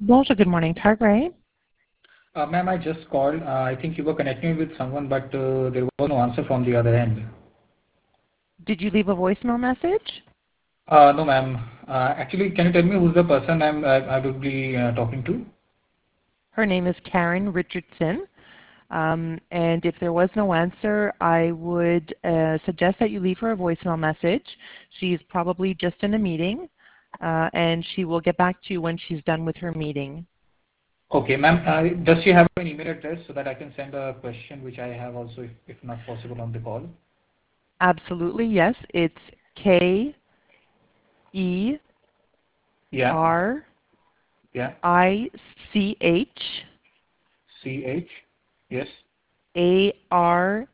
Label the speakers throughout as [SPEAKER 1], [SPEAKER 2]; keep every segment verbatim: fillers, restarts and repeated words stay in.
[SPEAKER 1] Bonjour, good morning, Targray.
[SPEAKER 2] Uh, ma'am, I just called. Uh, I think you were connecting with someone, but uh, there was no answer from the other end.
[SPEAKER 1] Did you leave a voicemail message?
[SPEAKER 2] Uh, no, ma'am. Uh, actually, can you tell me who's the person I'm, I, I would be uh, talking to?
[SPEAKER 1] Her name is Karen Richardson. Um, and if there was no answer, I would uh, suggest that you leave her a voicemail message. She's probably just in a meeting, uh, and she will get back to you when she's done with her meeting.
[SPEAKER 2] Okay, ma'am. Uh, does she have an email address so that I can send a question which I have also, if, if not possible, on the call?
[SPEAKER 1] Absolutely, yes. It's K E
[SPEAKER 2] Yeah,
[SPEAKER 1] R
[SPEAKER 2] yeah.
[SPEAKER 1] I C H
[SPEAKER 2] C H. Yes.
[SPEAKER 1] A R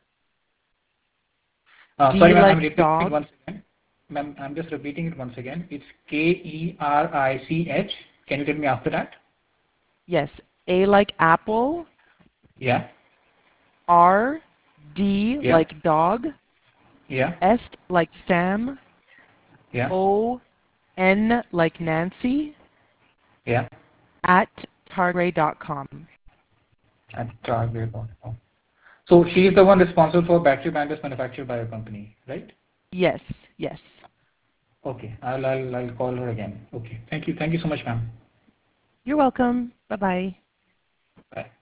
[SPEAKER 2] Uh, sorry,
[SPEAKER 1] D
[SPEAKER 2] ma'am.
[SPEAKER 1] like
[SPEAKER 2] I'm repeating it
[SPEAKER 1] dog.
[SPEAKER 2] once again. Ma'am, I'm just repeating it once again. It's K E R I C H. Can you tell me after that?
[SPEAKER 1] Yes, A like apple,
[SPEAKER 2] Yeah,
[SPEAKER 1] R, D
[SPEAKER 2] yeah,
[SPEAKER 1] like dog,
[SPEAKER 2] yeah,
[SPEAKER 1] S like Sam,
[SPEAKER 2] yeah,
[SPEAKER 1] O, N like Nancy,
[SPEAKER 2] yeah.
[SPEAKER 1] at targray dot com.
[SPEAKER 2] At target dot com. So she is the one responsible for battery binders manufactured by your company, right?
[SPEAKER 1] Yes, yes.
[SPEAKER 2] Okay, I'll I'll I'll call her again. Okay, thank you, thank you so much, ma'am.
[SPEAKER 1] You're welcome. Bye-bye.
[SPEAKER 2] Bye.